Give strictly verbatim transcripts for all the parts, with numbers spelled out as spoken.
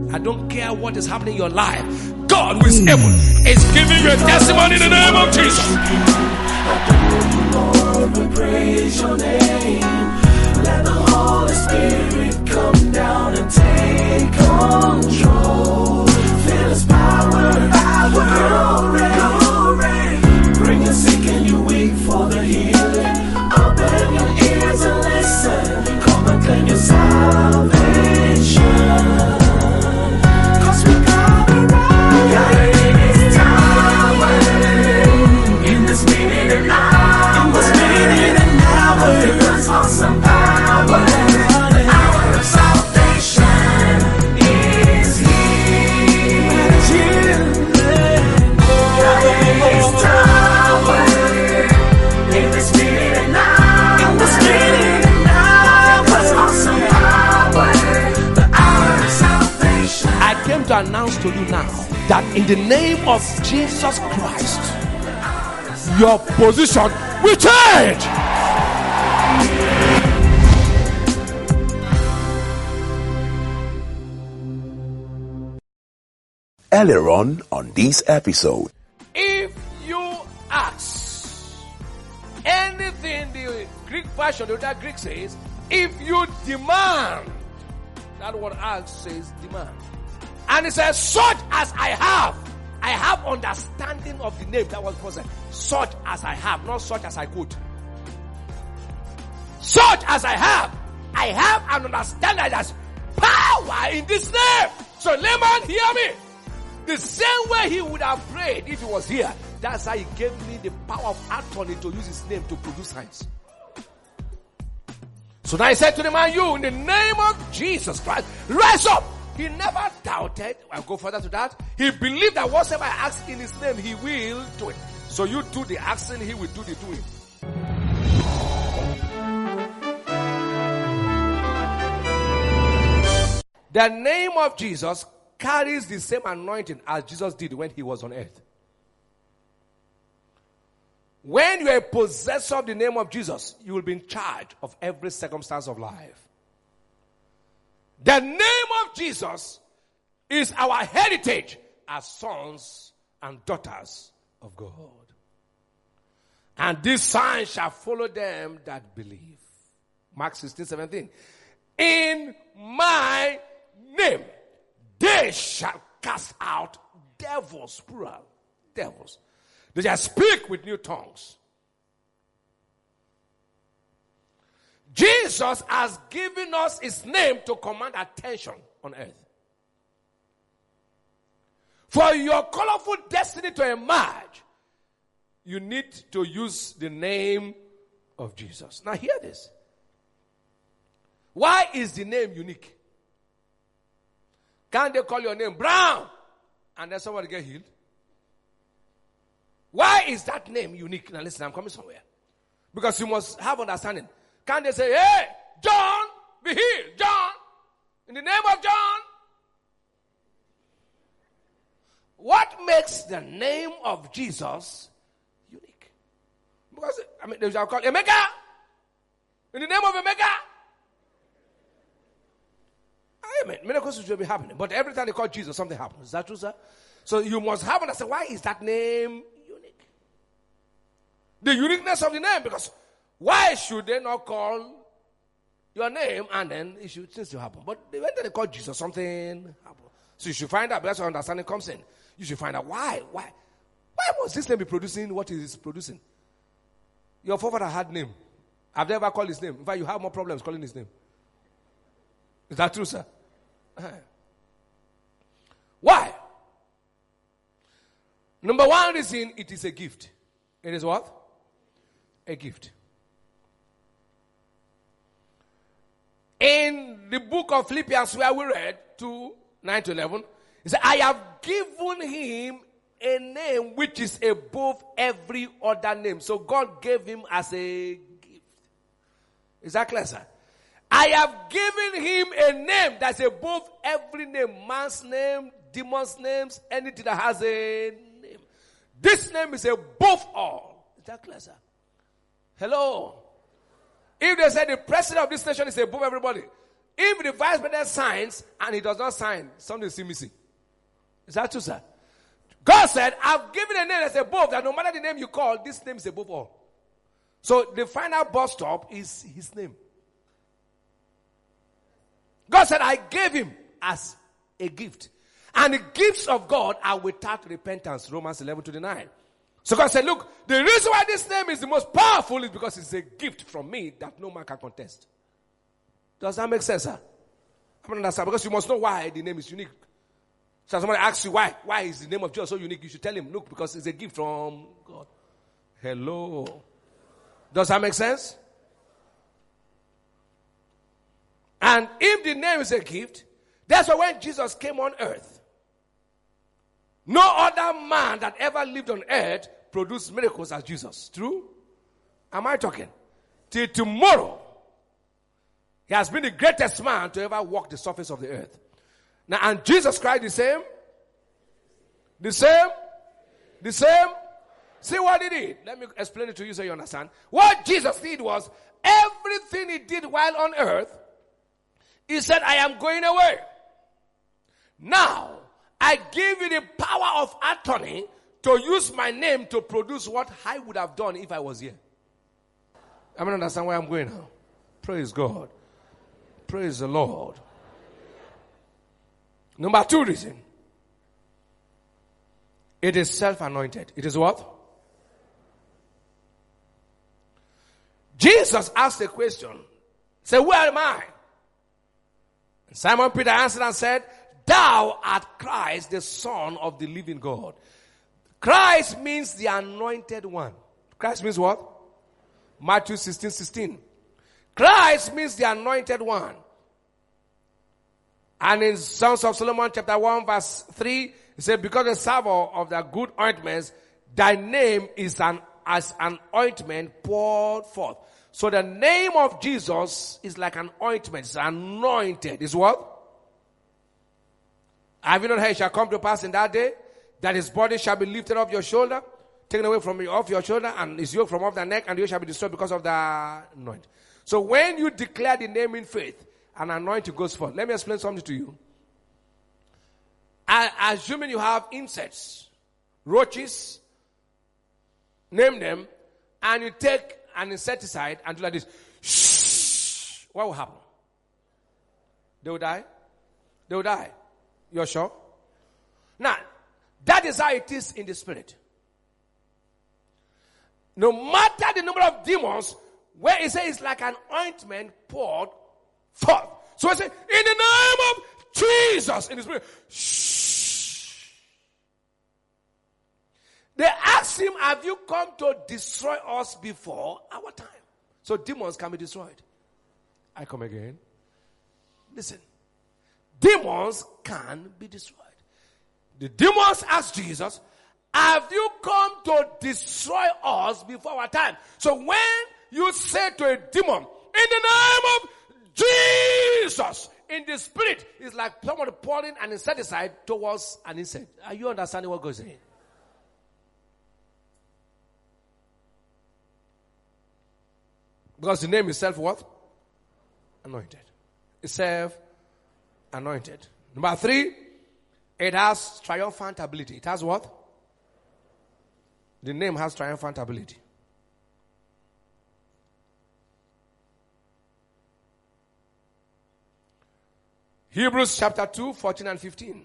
I don't care what is happening in your life. God who is able is giving you a testimony in the name of Jesus. Lord, we praise your name. Let the Holy Spirit come down and take control. Feel his power, power, glory, glory. Bring your sick and your weak for the healing. Open your ears and listen. Come and claim your salvation. Cause we got it right. Got it in his tower. In this minute and hour. In this minute and hour. There's awesome power. The hour of salvation is here. Got it in his tower. In this minute and hour. In this minute and hour. There's awesome power. The hour of salvation. I came to announce to you now that in the name of Jesus Christ, your position will change. Earlier on on this episode, If you ask anything, the Greek version, the other Greek says, if you demand, that word ask says demand. And it says, such as I have, I have understanding of the name. That was what such as I have, not such as I could. Such as I have, I have an understanding that there's power in this name. So layman, hear me. The same way he would have prayed if he was here. That's how he gave me the power of attorney to use his name to produce signs. So now he said to the man, you, in the name of Jesus Christ, rise up. He never doubted. I'll go further to that. He believed that whatever I ask in his name, he will do it. So you do the asking, he will do the doing. The name of Jesus carries the same anointing as Jesus did when he was on earth. When you are a possessor of the name of Jesus, you will be in charge of every circumstance of life. The name of Jesus is our heritage as sons and daughters of God. And these signs shall follow them that believe. Mark sixteen, seventeen. In my name, they shall cast out devils, plural, devils. They shall speak with new tongues. Jesus has given us his name to command attention on earth. For your colorful destiny to emerge, you need to use the name of Jesus. Now hear this. Why is the name unique? Can't they call your name Brown and then somebody get healed? Why is that name unique? Now listen, I'm coming somewhere. Because you must have understanding. Can't they say, hey, John, be healed, John, in the name of John? What makes the name of Jesus unique? Because, I mean, they shall call Emeka, in the name of Emeka. Amen. Miracles will be happening. But every time they call Jesus, something happens. Is that true, sir? So you must have and say, why is that name unique? The uniqueness of the name, because why should they not call your name and then it should things to happen? But when they call Jesus, something happened. So you should find out. That's where understanding comes in. You should find out why. Why? Why must this name be producing what it is producing? Your forefather had name. Have they ever called his name? In fact, you have more problems calling his name. Is that true, sir? Why? Number one reason, it is a gift. It is what? A gift. In the book of Philippians where we read two, nine to eleven, it said, I have given him a name which is above every other name. So God gave him as a gift. Is that clear, sir? I have given him a name that's above every name. Man's name, demon's names, anything that has a name. This name is above all. Is that clear, sir? Hello? If they say the president of this nation is above everybody, if the vice president signs and he does not sign, something is still missing. Is that true, sir? God said, I've given a name that's above, that no matter the name you call, this name is above all. So the final bus stop is his name. God said, I gave him as a gift. And the gifts of God are without repentance. Romans eleven twenty-nine. So God said, look, the reason why this name is the most powerful is because it's a gift from me that no man can contest. Does that make sense, sir? I don't understand. Because you must know why the name is unique. So somebody asks you why. Why is the name of Jesus so unique? You should tell him, look, because it's a gift from God. Hello. Does that make sense? And if the name is a gift, that's why when Jesus came on earth, no other man that ever lived on earth produced miracles as Jesus. True? Am I talking? Till tomorrow, he has been the greatest man to ever walk the surface of the earth. Now, and Jesus Christ the same? The same? The same? See what he did? Let me explain it to you so you understand. What Jesus did was, everything he did while on earth, he said, I am going away. Now, I give you the power of attorney to use my name to produce what I would have done if I was here. I don't understand where I'm going now. Praise God. Praise the Lord. Number two reason. It is self-anointed. It is what? Jesus asked a question. Say, where am I? And Simon Peter answered and said, thou art Christ, the Son of the living God. Christ means the anointed one. Christ means what? Matthew sixteen sixteen. Christ means the anointed one. And in Songs of Solomon chapter one verse three, it said, because the savour of the good ointments, thy name is an, as an ointment poured forth. So the name of Jesus is like an ointment. It's anointed. Is what? Have you not heard, it shall come to pass in that day, that his body shall be lifted off your shoulder, taken away from you, off your shoulder, and his yoke from off the neck, and you shall be destroyed because of the anointing. So when you declare the name in faith, an anointing goes forth. Let me explain something to you. I, assuming you have insects, roaches, name them, and you take an insecticide and do like this. Shh. What will happen? They will die. They will die. You're sure? Now, that is how it is in the spirit. No matter the number of demons, where it says it's like an ointment poured forth. So I say, in the name of Jesus, in the spirit, shh. They asked him, have you come to destroy us before our time? So demons can be destroyed. I come again. Listen. Demons can be destroyed. The demons asked Jesus, have you come to destroy us before our time? So when you say to a demon, in the name of Jesus, in the spirit, it's like someone pouring an insecticide towards an insect. Are you understanding what goes in? Because the name itself what? Anointed. It's self-anointed. Number three, it has triumphant ability. It has what? The name has triumphant ability. Hebrews chapter two, fourteen and fifteen.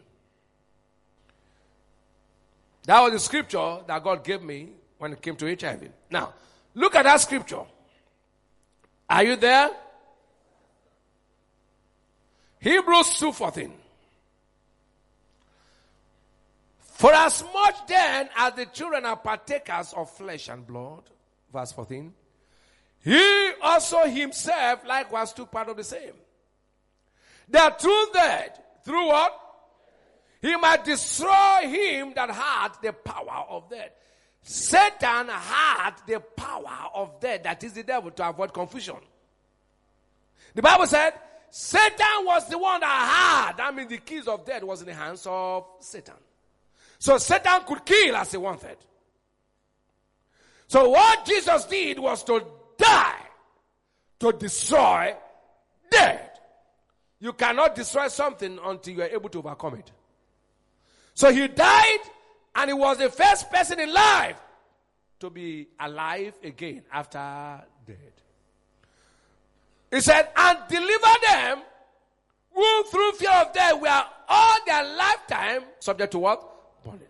That was the scripture that God gave me when it came to H I V. Now, look at that scripture. Are you there? Hebrews two fourteen. For as much then as the children are partakers of flesh and blood, verse fourteen, he also himself likewise took part of the same. That through that, through what? He might destroy him that had the power of death. Satan had the power of death, that is the devil, to avoid confusion. The Bible said, Satan was the one that had, that means the keys of death was in the hands of Satan. So Satan could kill as he wanted. So what Jesus did was to die, to destroy death. You cannot destroy something until you are able to overcome it. So he died, and he was the first person in life to be alive again after death. He said, and deliver them who through fear of death were all their lifetime subject to what? Bondage.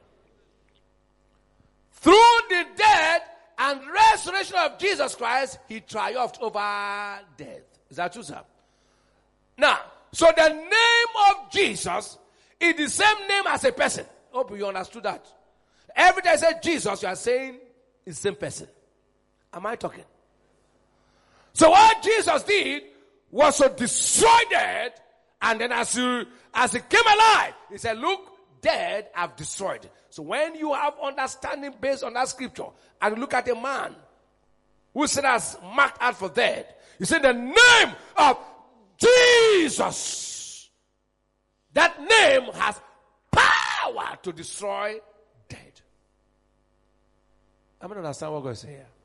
Through the death and resurrection of Jesus Christ, he triumphed over death. Is that true, sir? Now, so the name of Jesus is the same name as a person. Hope you understood that. Every time I say Jesus, you are saying it's the same person. Am I talking? So what Jesus did was to destroy death, and then as he, as he came alive, he said, look, dead I've destroyed. So when you have understanding based on that scripture, and look at a man who said has marked out for death, he said the name of Jesus. That name has power to destroy death. I don't understand what God is saying here.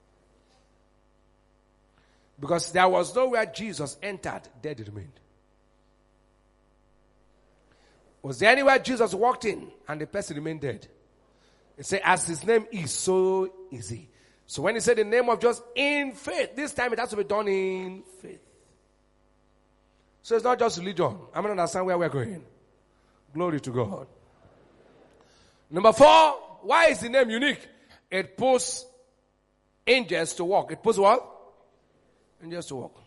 Because there was nowhere Jesus entered, dead remained. Was there anywhere Jesus walked in and the person remained dead? It said, as his name is, so is he. So when he said the name of just in faith, this time it has to be done in faith. So it's not just religion. I'm going to understand where we're going. Glory to God. Number four, why is the name unique? It puts angels to work. It puts what? Angels to work.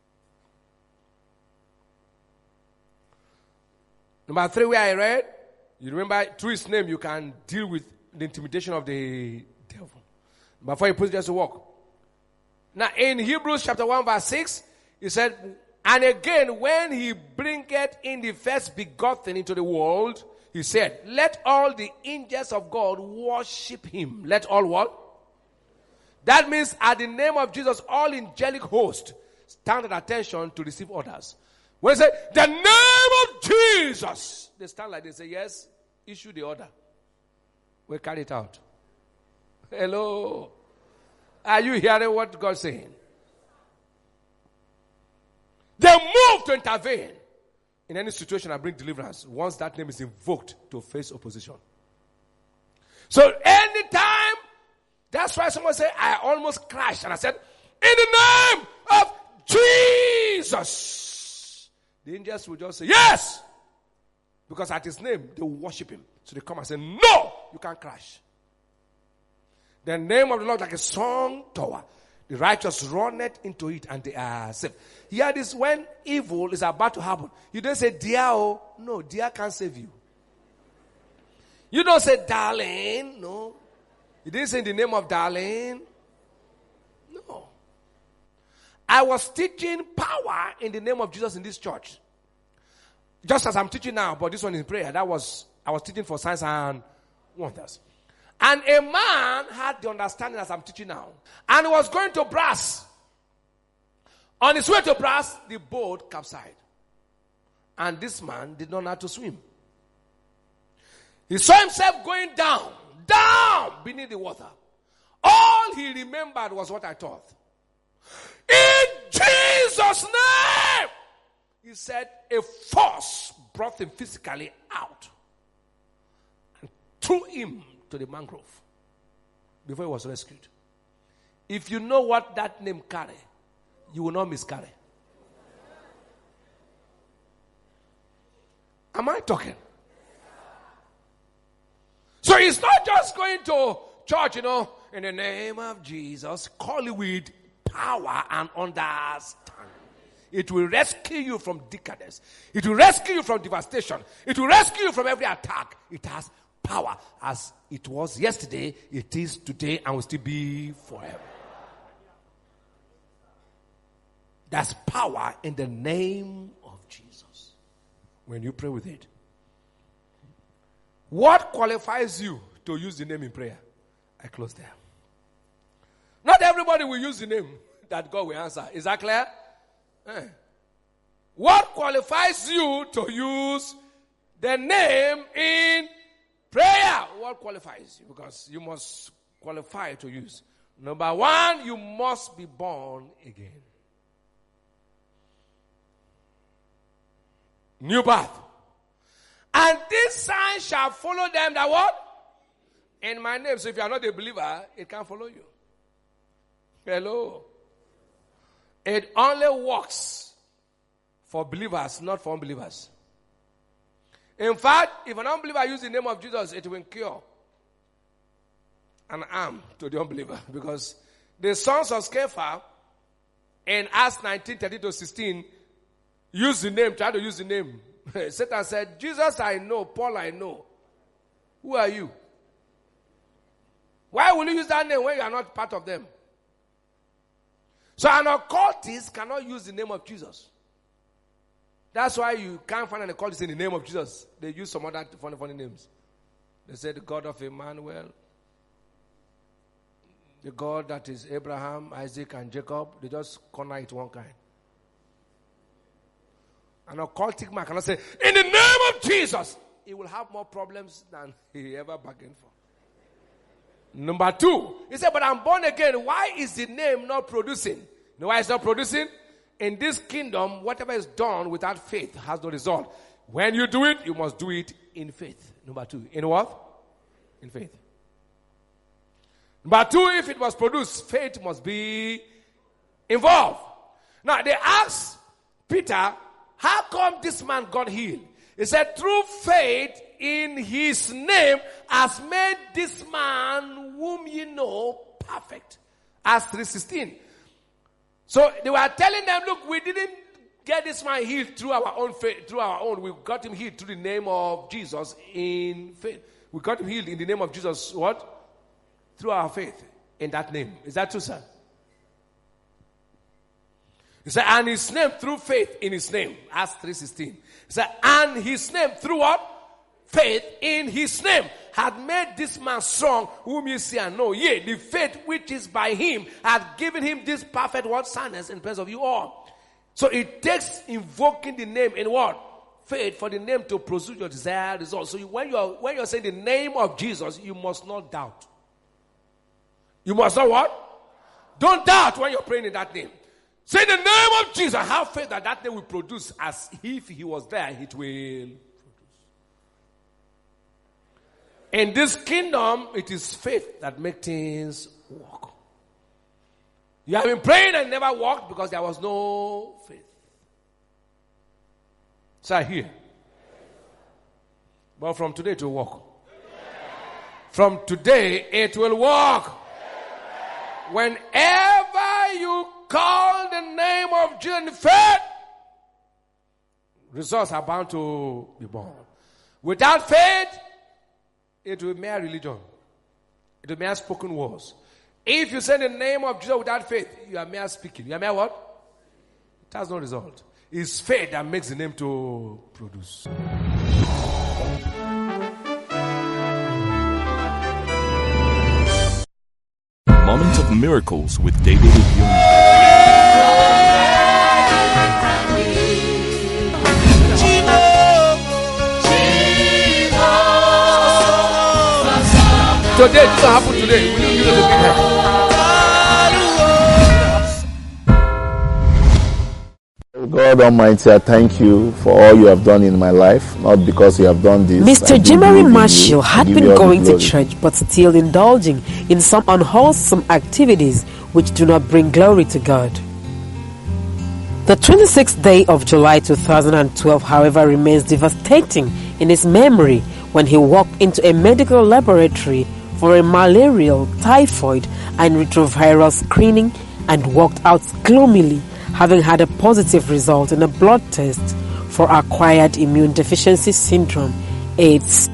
Number three, where I read, you remember through his name you can deal with the intimidation of the devil. Number four, he puts angels to work. Now in Hebrews chapter one verse six, he said, and again when he bringeth in the first begotten into the world, he said, let all the angels of God worship him. Let all what? That means at the name of Jesus, all angelic hosts stand at attention to receive orders. When they say, the name of Jesus, they stand like they say, yes, issue the order. We carry it out. Hello. Are you hearing what God's saying? They move to intervene in any situation and bring deliverance once that name is invoked to face opposition. So anytime, that's why someone said, I almost crashed. And I said, in the name of Jesus. The angels will just say, yes. Because at his name, they will worship him. So they come and say, no, you can't crash. The name of the Lord like a strong tower. The righteous run it into it and they are saved. Here this, when evil is about to happen, you don't say, dear, oh, no, dear can't save you. You don't say, darling, no. You didn't say in the name of darling. No. I was teaching power in the name of Jesus in this church. Just as I'm teaching now, but this one is prayer. That was, I was teaching for signs and wonders. And a man had the understanding as I'm teaching now. And he was going to Brass. On his way to Brass, the boat capsized. And this man did not know how to swim. He saw himself going down, down beneath the water. All he remembered was what I taught. In Jesus' name! He said a force brought him physically out and threw him to the mangrove before he was rescued. If you know what that name carry, you will not miscarry. Am I talking? So it's not just going to church, you know, in the name of Jesus, call it with power and understanding. It will rescue you from decadence. It will rescue you from devastation. It will rescue you from every attack. It has power. As it was yesterday, it is today, and will still be forever. That's power in the name of Jesus. When you pray with it. What qualifies you to use the name in prayer? I close there. Not everybody will use the name that God will answer. Is that clear? Eh. What qualifies you to use the name in prayer? What qualifies you? Because you must qualify to use. Number one, you must be born again. New birth. And this sign shall follow them that what? In my name. So if you are not a believer, it can't follow you. Hello. It only works for believers, not for unbelievers. In fact, if an unbeliever uses the name of Jesus, it will cure an arm to the unbeliever. Because the sons of Sceva in Acts nineteen, thirteen to sixteen used the name, tried to use the name. Satan said, Jesus I know, Paul I know. Who are you? Why will you use that name when you are not part of them? So an occultist cannot use the name of Jesus. That's why you can't find an occultist in the name of Jesus. They use some other funny, funny names. They say the God of Emmanuel, the God that is Abraham, Isaac, and Jacob. They just corner it one kind. An occultic man cannot say, in the name of Jesus. He will have more problems than he ever bargained for. Number two, he said, but I'm born again. Why is the name not producing? You know why it's not producing? In this kingdom, whatever is done without faith has no result. When you do it, you must do it in faith. Number two, in what? In faith. Number two, if it was produced, faith must be involved. Now, they asked Peter, how come this man got healed? He said, through faith in his name has made this man whom you know perfect. Acts three sixteen. So they were telling them, look, we didn't get this man healed through our own faith, through our own. We got him healed through the name of Jesus in faith. We got him healed in the name of Jesus, what? Through our faith in that name. Is that true, sir? He said, and his name through faith in his name. Acts three sixteen. He said, and his name through what? Faith in his name had made this man strong, whom you see and know. Yea, the faith which is by him had given him this perfect what? Soundness in presence of you all. So it takes invoking the name in what? Faith for the name to produce your desired results. So you, when you are when you are saying the name of Jesus, you must not doubt. You must not what? Don't doubt when you're praying in that name. Say the name of Jesus. Have faith that that name will produce as if he was there. It will produce. In this kingdom, it is faith that makes things work. You have been praying and never worked because there was no faith. So here. But from today it will work. From today it will work. Whenever you call the name of Jesus in faith, results are bound to be born. Without faith, it will be mere religion. It will be mere spoken words. If you say the name of Jesus without faith, you are mere speaking. You are mere what? It has no result. It's faith that makes the name to produce. Moment of Miracles with David Ibiuni. Today, this will happen today. Will you give us a big hand? God Almighty, I thank you for all you have done in my life, not because you have done this. Mister Jimmery Marshall had been going to church but still indulging in some unwholesome activities which do not bring glory to God. The twenty-sixth day of July two thousand twelve, however, remains devastating in his memory when he walked into a medical laboratory for a malarial, typhoid, and retroviral screening and walked out gloomily, having had a positive result in a blood test for acquired immune deficiency syndrome, AIDS.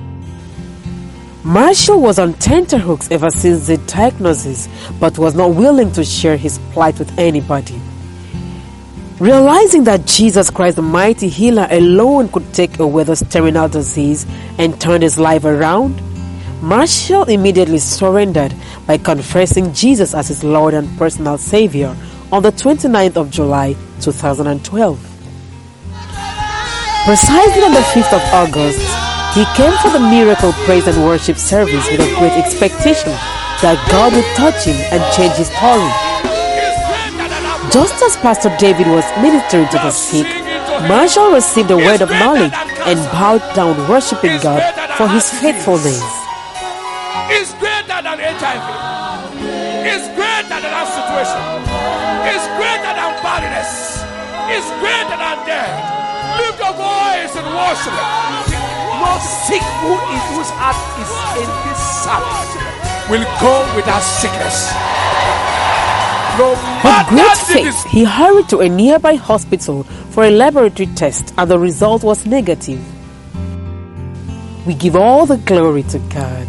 Marshall was on tenterhooks ever since the diagnosis, but was not willing to share his plight with anybody. Realizing that Jesus Christ, the mighty healer, alone could take away this terminal disease and turn his life around, Marshall immediately surrendered by confessing Jesus as his Lord and personal Savior on the twenty-ninth of July two thousand twelve. Precisely on the fifth of August, he came for the miracle praise and worship service with a great expectation that God would touch him and change his story. Just as Pastor David was ministering to the sick, Marshall received a word of knowledge and bowed down worshiping God for his faithfulness. It's greater than H I V. It's greater than that situation. It's greater than barrenness. It's greater than death. Lift your voice and worship it. No sick who is whose heart is in this service will go without sickness. No With great faith, he hurried to a nearby hospital for a laboratory test, and the result was negative. We give all the glory to God.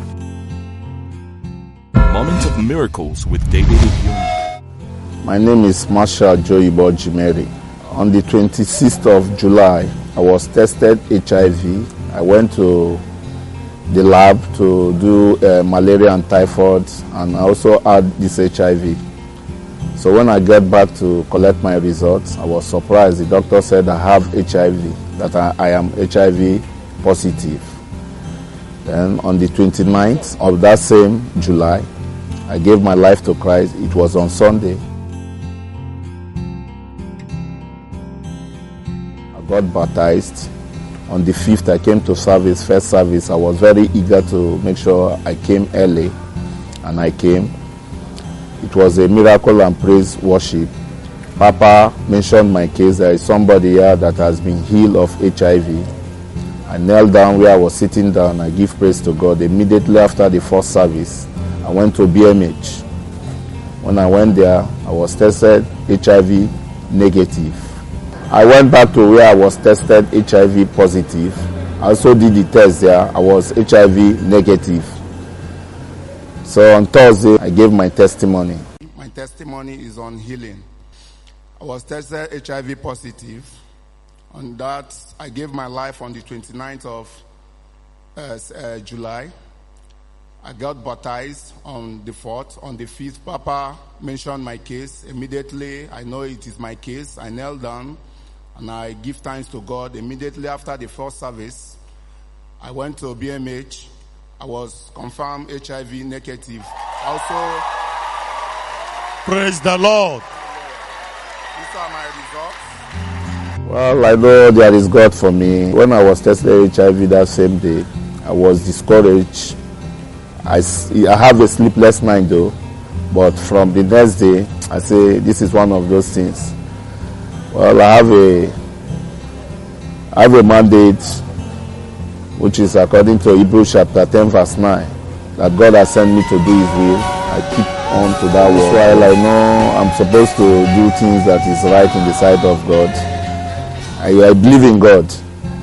Moment of Miracles with David Ibiuni. My name is Marshall Joyibo Jimeri. On the twenty-sixth of July, I was tested H I V. I went to the lab to do uh, malaria and typhoid, and I also had this H I V. So when I get back to collect my results, I was surprised. The doctor said I have H I V, that I, I am H I V positive. Then on the twenty-ninth of that same July, I gave my life to Christ. It was on Sunday. I got baptized. On the fifth, I came to service, first service. I was very eager to make sure I came early, and I came. It was a miracle and praise worship. Papa mentioned my case. There is somebody here that has been healed of H I V. I knelt down where I was sitting down. I give praise to God. Immediately after the first service, I went to B M H. When I went there, I was tested H I V negative. I went back to where I was tested H I V positive. I also did the test there. I was H I V negative. So on Thursday, I gave my testimony. My testimony is on healing. I was tested H I V positive. On that, I gave my life on the twenty-ninth of uh, uh, July. I got baptized on the fourth. On the fifth, Papa mentioned my case. Immediately, I know it is my case. I knelt down and I give thanks to God. Immediately after the first service, I went to B M H. I was confirmed H I V negative. Also, praise the Lord. These are my results. Well, I know there is God for me. When I was tested H I V that same day, I was discouraged. I, I have a sleepless night though, but from the next day, I say this is one of those things. Well, I have a, I have a mandate, which is according to Hebrews chapter ten verse nine, that God has sent me to do His will. I keep on to that word. While I know I'm supposed to do things that is right in the sight of God, I, I believe in God.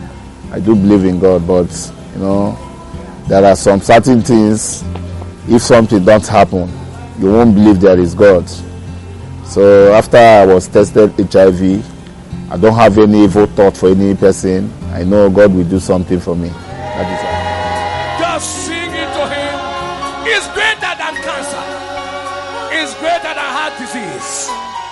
I do believe in God, but you know, there are some certain things, if something don't happen, you won't believe there is God. So after I was tested H I V, I don't have any evil thought for any person. I know God will do something for me. That is all. Just sing it to Him. It's greater than cancer. It's greater than heart disease.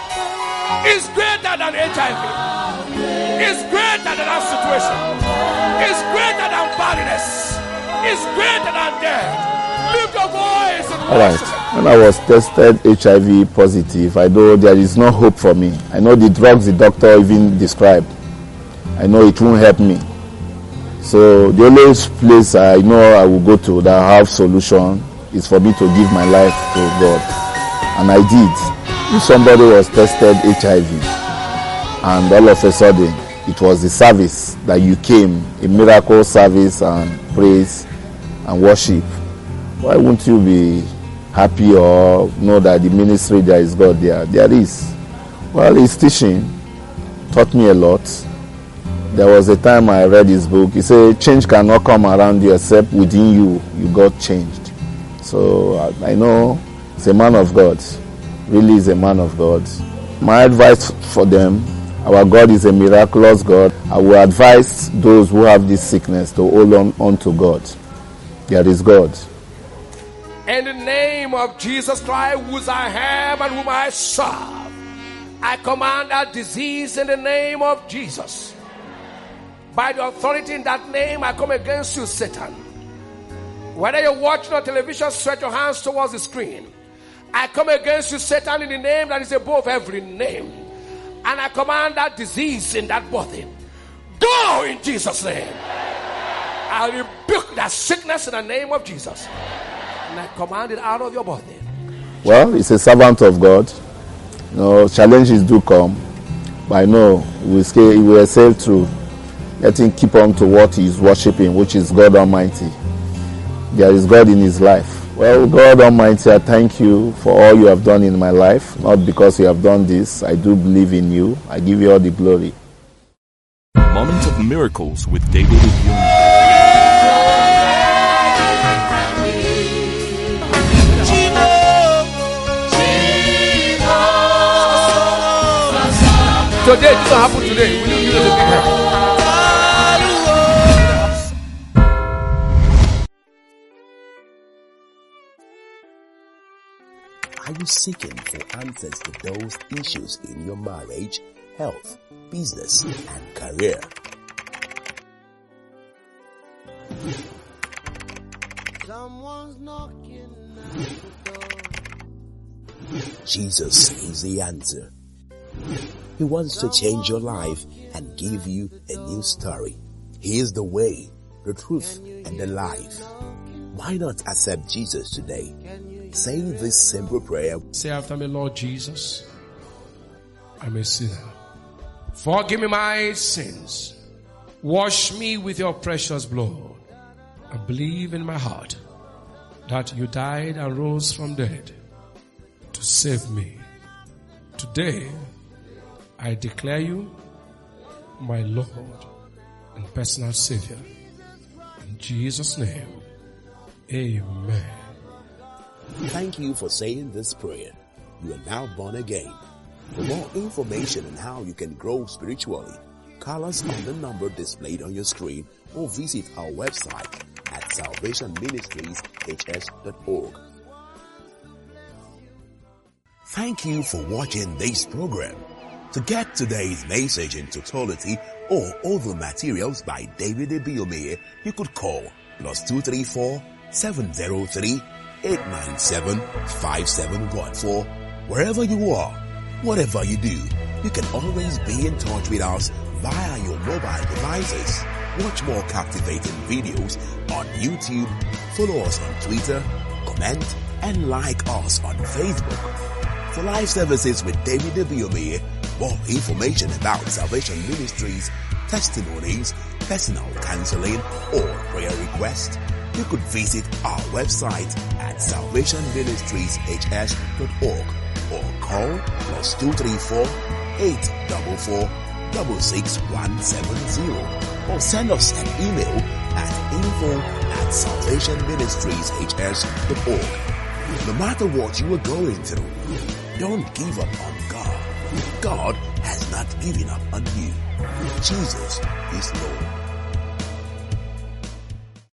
It's greater than H I V. It's greater than that situation. It's greater than barrenness. It's greater than death. Lift your voice and all right. When I was tested H I V positive, I know there is no hope for me. I know the drugs the doctor even described, I know it won't help me. So the only place I know I will go to that have solution is for me to give my life to God. And I did. If somebody was tested H I V and all of a sudden it was the service that you came, a miracle service and praise and worship, why won't you be happy or know that the ministry there is God there? There is. Well, his teaching taught me a lot. There was a time I read his book. He said, change cannot come around you except within you, you got changed. So I, I know he's a man of God. Really is a man of God. My advice for them, our God is a miraculous God. I will advise those who have this sickness to hold on, on to God. There is God. In the name of Jesus Christ, whose I am and whom I serve, I command that disease in the name of Jesus. By the authority in that name, I come against you, Satan. Whether you're watching on television, stretch your hands towards the screen. I come against you, Satan, in the name that is above every name. And I command that disease in that body, go in Jesus' name. I rebuke that sickness in the name of Jesus. And I command it out of your body. Well, he's a servant of God. You know, challenges do come. But I know we will sail through. Let him keep on to what he is worshiping, which is God Almighty. There is God in his life. Well, God Almighty, I thank you for all you have done in my life. Not because you have done this. I do believe in you. I give you all the glory. Moment of Miracles with David Ibiumi. Today, this will happen today. Will you give us a big hand? Are you seeking for answers to those issues in your marriage, health, business, and career? Someone's knocking at the door. Jesus is the answer. He wants to change your life and give you a new story. He is the way, the truth, and the life. Why not accept Jesus today? Say this simple prayer. Say after me, Lord Jesus, I'm a sinner. Forgive me my sins. Wash me with your precious blood. I believe in my heart that you died and rose from dead to save me. Today, I declare you my Lord and personal Savior. In Jesus' name, amen. Thank you for saying this prayer. You are now born again. For more information on how you can grow spiritually, call us on the number displayed on your screen or visit our website at salvation ministries h s dot org. Thank you for watching this program. To get today's message in totality or other materials by David Ibiumi, you could call plus two three four, seven zero three, eight nine seven, five seven one four. Wherever you are, whatever you do, you can always be in touch with us via your mobile devices. Watch more captivating videos on YouTube, follow us on Twitter, comment, and like us on Facebook. For live services with David Ibiumi, more information about Salvation Ministries, testimonies, personal counseling, or prayer requests, you could visit our website at salvation ministries h s dot org or call plus two three four, eight four four, six six one seven zero or send us an email at info at salvation ministries h s dot org. No matter what you are going through, don't give up on God. God has not given up on you. Jesus is Lord.